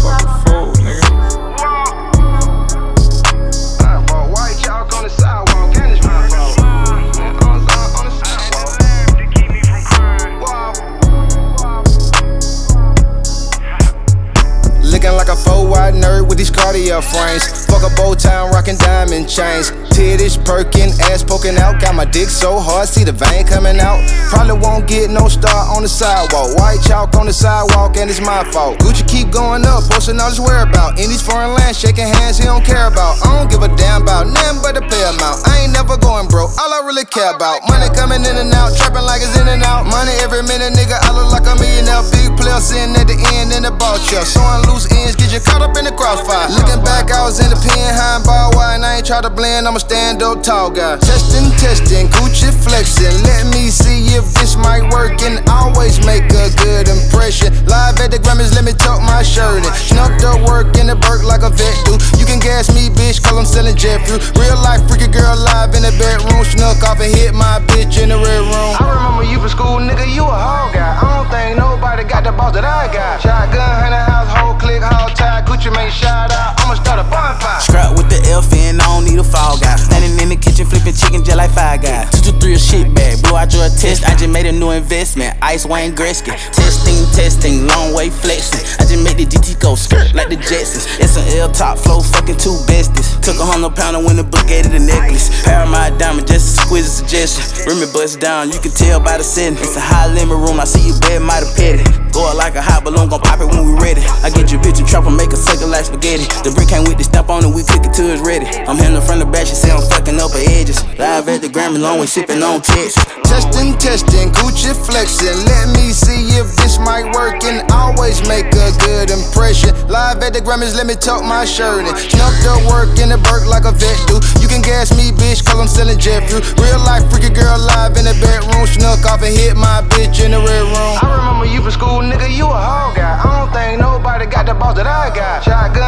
fucking fool, nigga. White chalk on the sidewalk, and it's my fault. On the sidewalk. To keep me from crying. Looking like a 4-wide nerd with these cardio frames. Fuck a bow tie, rockin' diamond chains. Titties perking, ass poking out. Got my dick so hard, see the vein coming out. Probably won't get no star on the sidewalk. White chalk on the sidewalk, and it's my fault. Gucci keep going up, posting all his whereabouts. In these foreign lands, shaking hands he don't care about. I don't give a damn about nothing but the pay amount. I ain't never going broke, all I really care about. Money coming in and out, trapping like it's in and out. Money every minute, nigga, I look like a millionaire. Big player sitting at the end in the ball chair. Sewing loose ends, get you caught up in the crossfire. Looking back, I was in the pen, high and ball wide, and I ain't try to blend, I'm a stand-up tall guy. Testing, Gucci flexing. Let me see if this might work and always make a good impression. Live at the Grammys, let me tuck my shirt in. Snuck the work in the Burke like a vet do. You can gas me, bitch, cause I'm selling jet fuel. Real life freaky girl live in the bedroom. Snuck off and hit my bitch in the red room. I remember you from school, nigga, you a hog guy. I don't think nobody got the boss that I got. Shotgun, 100 house, whole click, hog tie. Gucci mane shout out, I'ma start a bonfire. Strap with the F in, I don't need a fall guy. Standing in the kitchen flipping chicken just like Five Guys. 223 a shit bag, blow out your test. I just made a new investment, Ice Wayne Gretzky. Testing, long way flexing. I just made the GT go skirt like the Jetsons. It's an L top flow, fucking two besties. Took 100 pound and went and bookgated the necklace. Paramount diamond, just a squeeze suggestion. Rim bust down, you can tell by the setting. It's a high limit room, I see you bed mighty petty. Go out like a hot balloon, gon' pop it when we ready. I get your bitch a trap and make her suck it like spaghetti. The brick came with the stamp on it, we cook it till it's ready. I'm handling from the back, she say I'm fucking up her edges. Live at the Grammy, long way sipping on text. Testing, Gucci flexing. Let me see if this might work and always make a good impression. Live at the Grammys, let me tuck my shirt in. Snuck the work in the Burke like a vet do. You can gas me, bitch, cause I'm selling jet fuel. Real life freaky girl live in the bedroom. Snuck off and hit my bitch in the red room. I remember you from school, nigga, you a hog guy. I don't think nobody got the boss that I got. Shotgun,